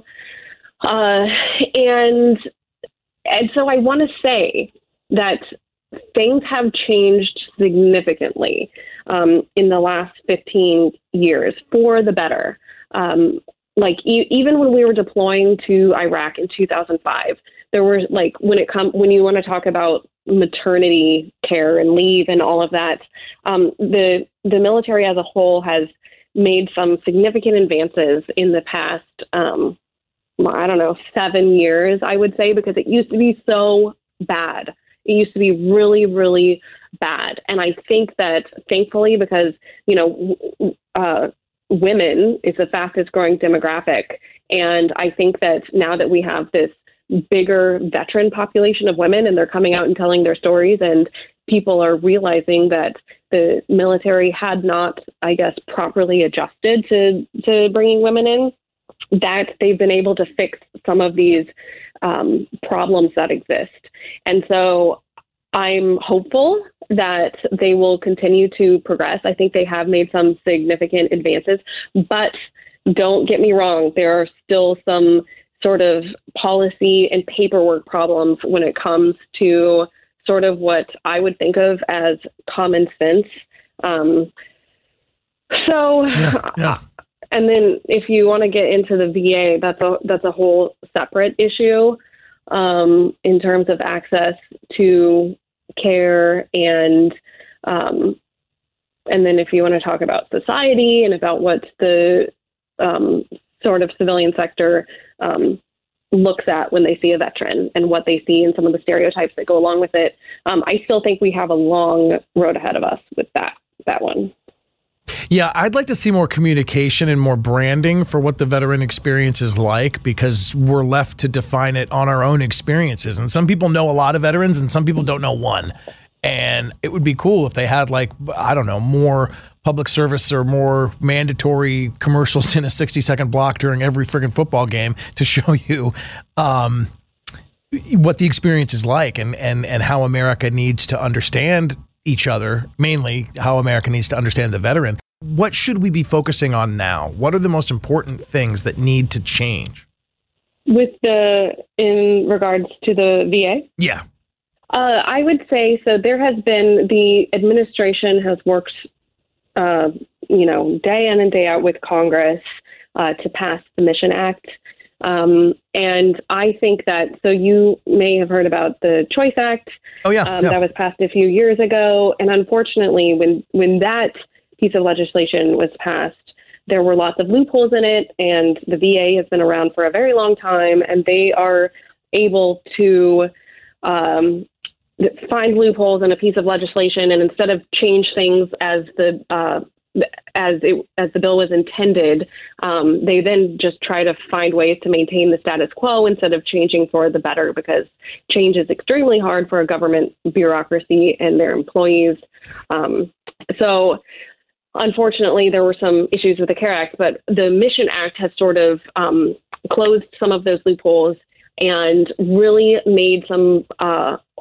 Uh, and and so I want to say that things have changed significantly um, in the last fifteen years for the better. Um, like e- even when we were deploying to Iraq in two thousand five, there were like when it come when you want to talk about maternity care and leave and all of that, um, the the military as a whole has made some significant advances in the past, um, I don't know, seven years, I would say, because it used to be so bad. It used to be really, really bad. And I think that thankfully, because, you know, uh, women is the fastest growing demographic. And I think that now that we have this bigger veteran population of women and they're coming out and telling their stories, and people are realizing that the military had not, I guess, properly adjusted to, to bringing women in, that they've been able to fix some of these um, problems that exist. And so I'm hopeful that they will continue to progress. I think they have made some significant advances, but don't get me wrong, there are still some sort of policy and paperwork problems when it comes to sort of what I would think of as common sense. Um, so, yeah, yeah. And then if you want to get into the V A, that's a that's a whole separate issue um, in terms of access to care, and um, and then if you want to talk about society and about what the um, sort of civilian sector um, looks at when they see a veteran and what they see and some of the stereotypes that go along with it, um, I still think we have a long road ahead of us with that that one. Yeah, I'd like to see more communication and more branding for what the veteran experience is like, because we're left to define it on our own experiences. And some people know a lot of veterans and some people don't know one. And it would be cool if they had, like, I don't know, more public service or more mandatory commercials in a sixty second block during every friggin' football game to show you um, what the experience is like, and, and, and how America needs to understand each other, mainly how America needs to understand the veteran. What should we be focusing on now? What are the most important things that need to change? With the, in regards to the V A? Yeah. Uh, I would say, so there has been, the administration has worked, uh, you know, day in and day out with Congress uh, to pass the Mission Act. Um, and I think that, so you may have heard about the Choice Act. Oh, yeah, um, yeah. That was passed a few years ago. And unfortunately, when, when that piece of legislation was passed, there were lots of loopholes in it. And the V A has been around for a very long time, and they are able to um, find loopholes in a piece of legislation, and instead of change things as the uh, as it as the bill was intended, um, they then just try to find ways to maintain the status quo instead of changing for the better, because change is extremely hard for a government bureaucracy and their employees. Um, so unfortunately, there were some issues with the CARE Act, but the Mission Act has sort of um, closed some of those loopholes and really made some uh,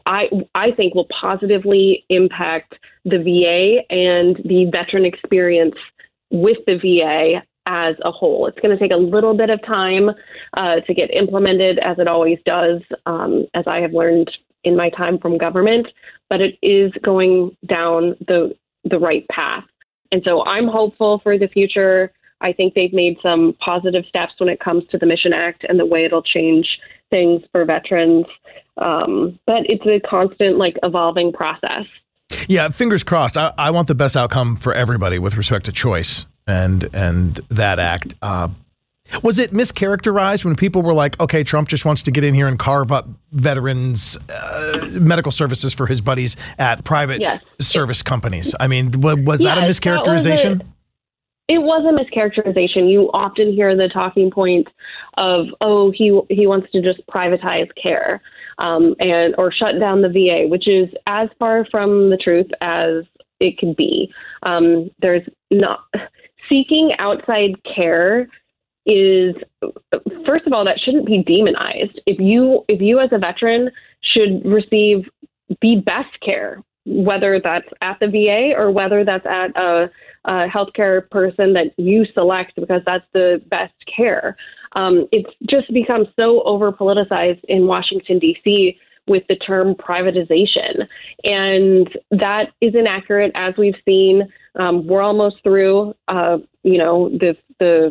I I think will positively impact the V A and the veteran experience with the V A as a whole. It's going to take a little bit of time uh, to get implemented, as it always does, um, as I have learned in my time from government, but it is going down the the right path. And so I'm hopeful for the future. I think they've made some positive steps when it comes to the Mission Act and the way it'll change things for veterans. Um, but it's a constant, like, evolving process. Yeah, fingers crossed. I, I want the best outcome for everybody with respect to choice and and that act. Uh, was it mischaracterized when people were like, okay, Trump just wants to get in here and carve up veterans' uh, medical services for his buddies at private yes. service companies? I mean, w- was yes, that a mischaracterization? That was a, it was a mischaracterization. You often hear the talking point of, oh, he he wants to just privatize care um, and or shut down the V A, which is as far from the truth as it can be. Um, there's not seeking outside care is, first of all, that shouldn't be demonized. If you if you as a veteran should receive the best care, whether that's at the V A or whether that's at a, a healthcare person that you select because that's the best care. Um, it's just become so over politicized in Washington, D C with the term privatization. And that is inaccurate, as we've seen. Um, we're almost through, uh, you know, the, the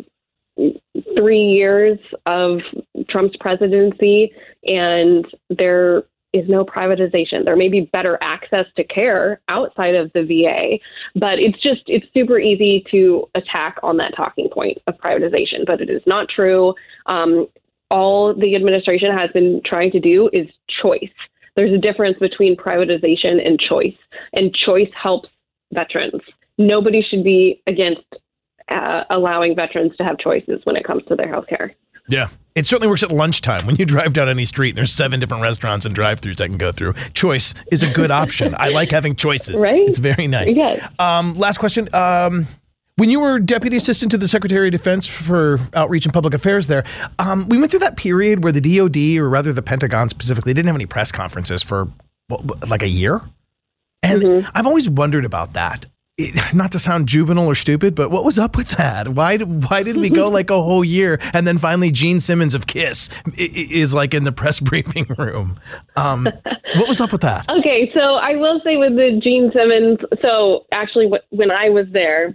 three years of Trump's presidency, and there is no privatization. There may be better access to care outside of the V A, but it's just, it's super easy to attack on that talking point of privatization, but it is not true. Um, all the administration has been trying to do is choice. There's a difference between privatization and choice, and choice helps veterans. Nobody should be against uh, allowing veterans to have choices when it comes to their health care. Yeah. It certainly works at lunchtime when you drive down any street and there's seven different restaurants and drive-thrus I can go through. Choice is a good option. I like having choices. Right? It's very nice. Yes. Um, last question. Um, when you were Deputy Assistant to the Secretary of Defense for Outreach and Public Affairs there, um, we went through that period where the D O D, or rather the Pentagon specifically, didn't have any press conferences for what, like a year. And mm-hmm. I've always wondered about that. It, not to sound juvenile or stupid, but what was up with that? Why did, why did we go like a whole year and then finally Gene Simmons of KISS is like in the press briefing room? Um, what was up with that? Okay, so I will say with the Gene Simmons, so actually when I was there,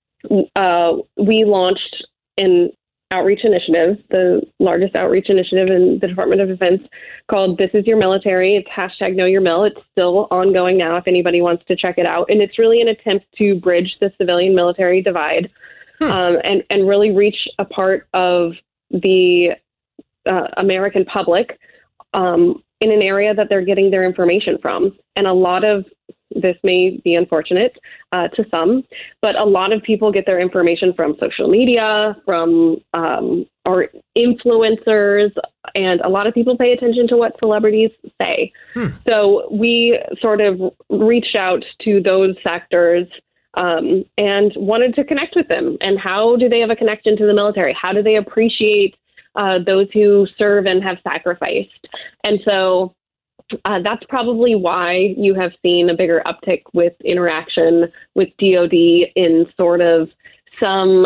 uh, we launched an outreach initiative, the largest outreach initiative in the Department of Defense, called This Is Your Military. It's hashtag Know Your Mil. It's still ongoing now if anybody wants to check it out. And it's really an attempt to bridge the civilian military divide hmm. um, and, and really reach a part of the uh, American public um, in an area that they're getting their information from. And a lot of this may be unfortunate uh, to some, but a lot of people get their information from social media, from um, or influencers, and a lot of people pay attention to what celebrities say. Hmm. So we sort of reached out to those sectors um, and wanted to connect with them. And how do they have a connection to the military? How do they appreciate uh, those who serve and have sacrificed? And so Uh, that's probably why you have seen a bigger uptick with interaction with D O D in sort of some,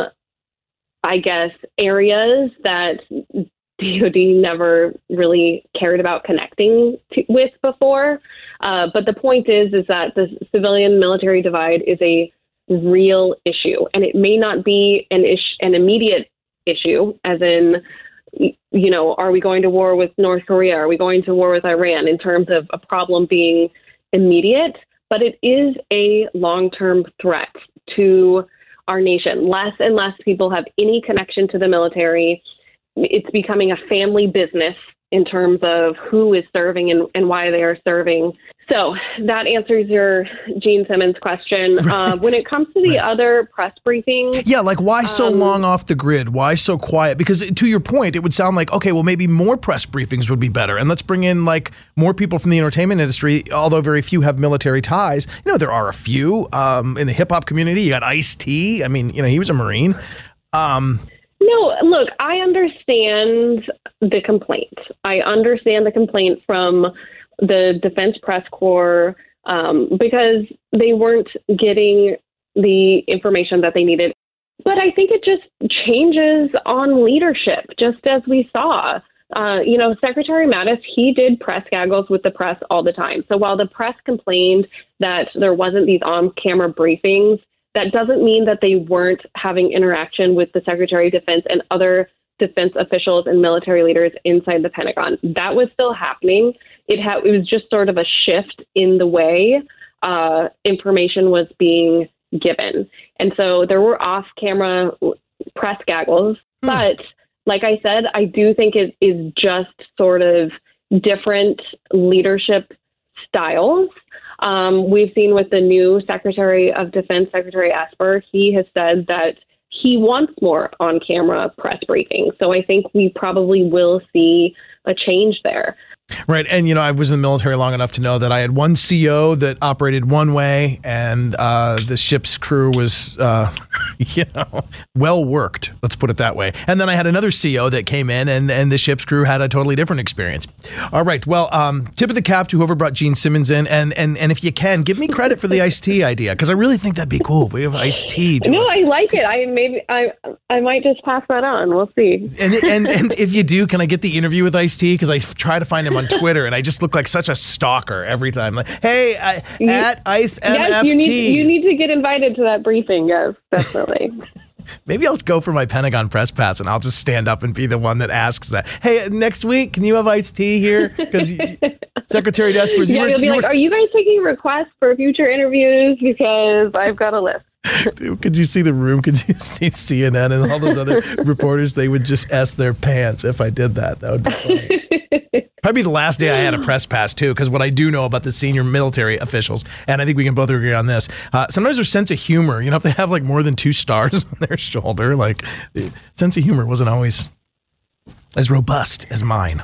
I guess, areas that D O D never really cared about connecting to, with before. Uh, but the point is, is that the civilian military divide is a real issue, and it may not be an ish, an immediate issue, as in, you know, are we going to war with North Korea? Are we going to war with Iran in terms of a problem being immediate? But it is a long-term threat to our nation. Less and less people have any connection to the military. It's becoming a family business in terms of who is serving and, and why they are serving. So that answers your Gene Simmons question. Right. Uh, when it comes to the right. other press briefings. Yeah, like why so um, long off the grid? Why so quiet? Because to your point, it would sound like, okay, well, maybe more press briefings would be better. And let's bring in like more people from the entertainment industry, although very few have military ties. You know, there are a few um, in the hip hop community. You got Ice-T. I mean, you know, he was a Marine. Um, no, look, I understand the complaint. I understand the complaint from the Defense Press Corps um, because they weren't getting the information that they needed. But I think it just changes on leadership, just as we saw. Uh, you know, Secretary Mattis, he did press gaggles with the press all the time. So while the press complained that there wasn't these on-camera briefings, that doesn't mean that they weren't having interaction with the Secretary of Defense and other defense officials and military leaders inside the Pentagon. That was still happening. It, ha- it was just sort of a shift in the way uh, information was being given. And so there were off-camera press gaggles, hmm. but like I said, I do think it is just sort of different leadership styles. Um, we've seen with the new Secretary of Defense, Secretary Esper, he has said that he wants more on-camera press briefings. So I think we probably will see a change there. Right. And, you know, I was in the military long enough to know that I had one C O that operated one way and uh, the ship's crew was, uh, you know, well worked. Let's put it that way. And then I had another C O that came in and, and the ship's crew had a totally different experience. All right. Well, um, tip of the cap to whoever brought Gene Simmons in. And, and, and if you can, give me credit for the iced tea idea, because I really think that'd be cool. We have iced tea. No, I like it. I maybe I I might just pass that on. We'll see. And, and, and if you do, can I get the interview with Ice-T? Because I try to find him on Twitter and I just look like such a stalker every time. Like, hey, I, you, at Ice M F T. Yes, you need, you need to get invited to that briefing. Yes, definitely. Maybe I'll go for my Pentagon press pass and I'll just stand up and be the one that asks that. Hey, next week, can you have Ice-T here? Because Secretary Espers, you yeah, were, you'll be you like, were, are you guys taking requests for future interviews? Because I've got a list. Dude, could you see the room? Could you see C N N and all those other reporters? They would just S their pants if I did that. That would be funny. Probably the last day I had a press pass, too, because what I do know about the senior military officials, and I think we can both agree on this, uh, sometimes their sense of humor, you know, if they have like more than two stars on their shoulder, like the sense of humor wasn't always as robust as mine.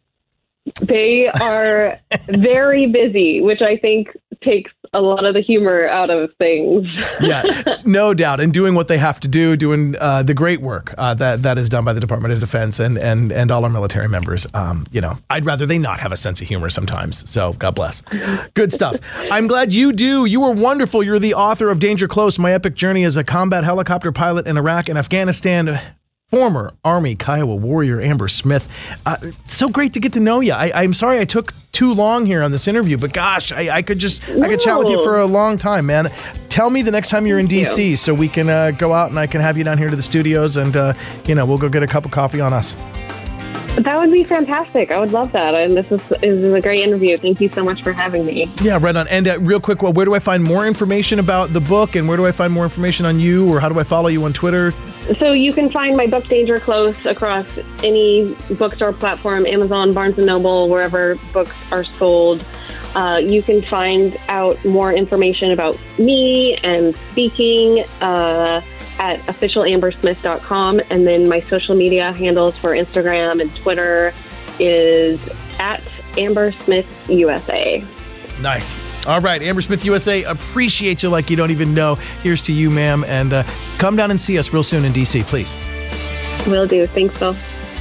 They are very busy, which I think takes a lot of the humor out of things. Yeah, no doubt. And doing what they have to do, doing uh, the great work uh, that that is done by the Department of Defense and and and all our military members. Um, you know, I'd rather they not have a sense of humor sometimes. So God bless. Good stuff. I'm glad you do. You were wonderful. You're the author of Danger Close, My Epic Journey as a Combat Helicopter Pilot in Iraq and Afghanistan. Former Army Kiowa warrior Amber Smith. Uh, so great to get to know you. I, I'm sorry I took too long here on this interview, but gosh, I, I could just no. I could chat with you for a long time, man. Tell me the next time you're in D C you. so we can uh, go out and I can have you down here to the studios and uh, you know, we'll go get a cup of coffee on us. That would be fantastic. I would love that. And this is, is a great interview. Thank you so much for having me. Yeah, right on. And uh, real quick, well, where do I find more information about the book and where do I find more information on you, or how do I follow you on Twitter? So you can find my book Danger Close across any bookstore platform, Amazon, Barnes and Noble, wherever books are sold. Uh, you can find out more information about me and speaking uh, at official amber smith dot com. And then my social media handles for Instagram and Twitter is at Amber Smith U S A. Nice. All right, Amber Smith U S A, appreciate you like you don't even know. Here's to you, ma'am. And uh, come down and see us real soon in D C, please. Will do. Thanks, Phil.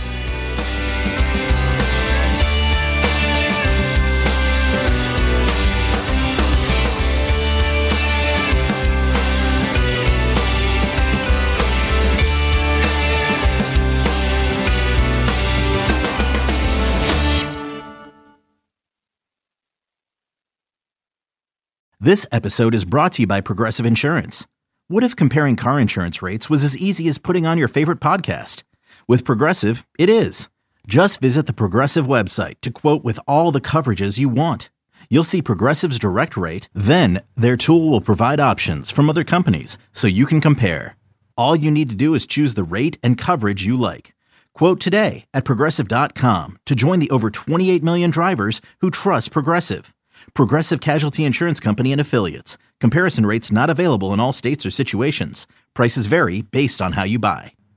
This episode is brought to you by Progressive Insurance. What if comparing car insurance rates was as easy as putting on your favorite podcast? With Progressive, it is. Just visit the Progressive website to quote with all the coverages you want. You'll see Progressive's direct rate, then their tool will provide options from other companies so you can compare. All you need to do is choose the rate and coverage you like. Quote today at Progressive dot com to join the over twenty-eight million drivers who trust Progressive. Progressive Casualty Insurance Company and Affiliates. Comparison rates not available in all states or situations. Prices vary based on how you buy.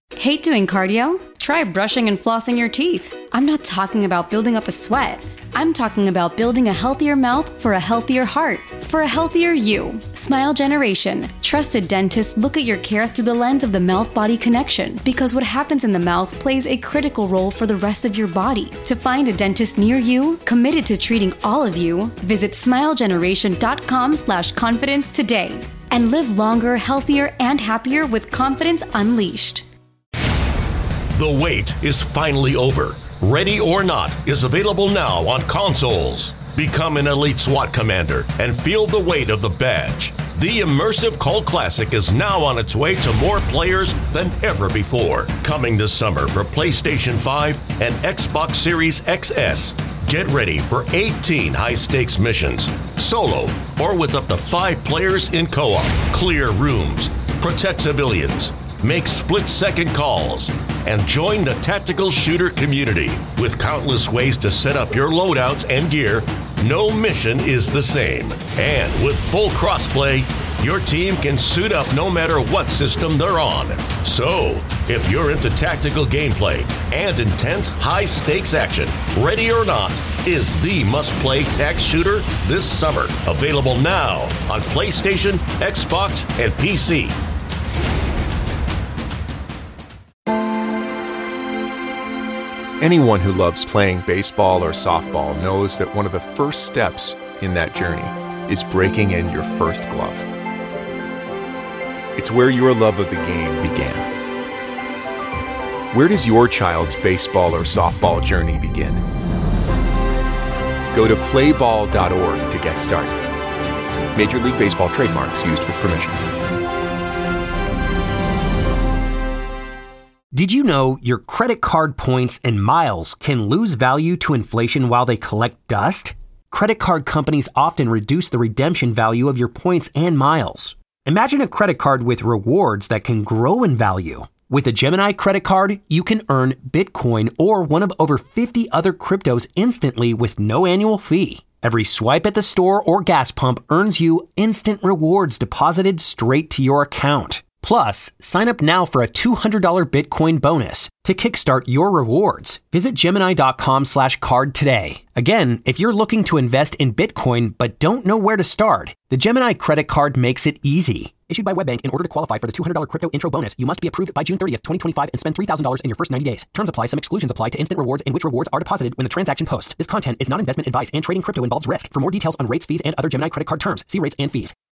Hate doing cardio? Try brushing and flossing your teeth. I'm not talking about building up a sweat. I'm talking about building a healthier mouth for a healthier heart, for a healthier you. Smile Generation. Trusted dentists look at your care through the lens of the mouth-body connection, because what happens in the mouth plays a critical role for the rest of your body. To find a dentist near you, committed to treating all of you, visit smilegeneration.com slash confidence today. And live longer, healthier, and happier with confidence unleashed. The wait is finally over. Ready or Not is available now on consoles. Become an elite SWAT commander and feel the weight of the badge. The immersive Cult Classic is now on its way to more players than ever before. Coming this summer for PlayStation five and Xbox Series X S. Get ready for eighteen high-stakes missions, solo or with up to five players in co-op. Clear rooms, protect civilians, make split-second calls, and join the tactical shooter community. With countless ways to set up your loadouts and gear, no mission is the same. And with full crossplay, your team can suit up no matter what system they're on. So, if you're into tactical gameplay and intense high-stakes action, Ready or Not is the must-play tac shooter this summer. Available now on PlayStation, Xbox, and P C. Anyone who loves playing baseball or softball knows that one of the first steps in that journey is breaking in your first glove. It's where your love of the game began. Where does your child's baseball or softball journey begin? Go to play ball dot org to get started. Major League Baseball trademarks used with permission. Did you know your credit card points and miles can lose value to inflation while they collect dust? Credit card companies often reduce the redemption value of your points and miles. Imagine a credit card with rewards that can grow in value. With a Gemini credit card, you can earn Bitcoin or one of over fifty other cryptos instantly with no annual fee. Every swipe at the store or gas pump earns you instant rewards deposited straight to your account. Plus, sign up now for a two hundred dollars Bitcoin bonus. To kickstart your rewards, visit Gemini.com slash card today. Again, if you're looking to invest in Bitcoin but don't know where to start, the Gemini credit card makes it easy. Issued by WebBank, in order to qualify for the two hundred dollars crypto intro bonus, you must be approved by June thirtieth, twenty twenty-five and spend three thousand dollars in your first ninety days. Terms apply. Some exclusions apply to instant rewards in which rewards are deposited when the transaction posts. This content is not investment advice and trading crypto involves risk. For more details on rates, fees, and other Gemini credit card terms, see rates and fees.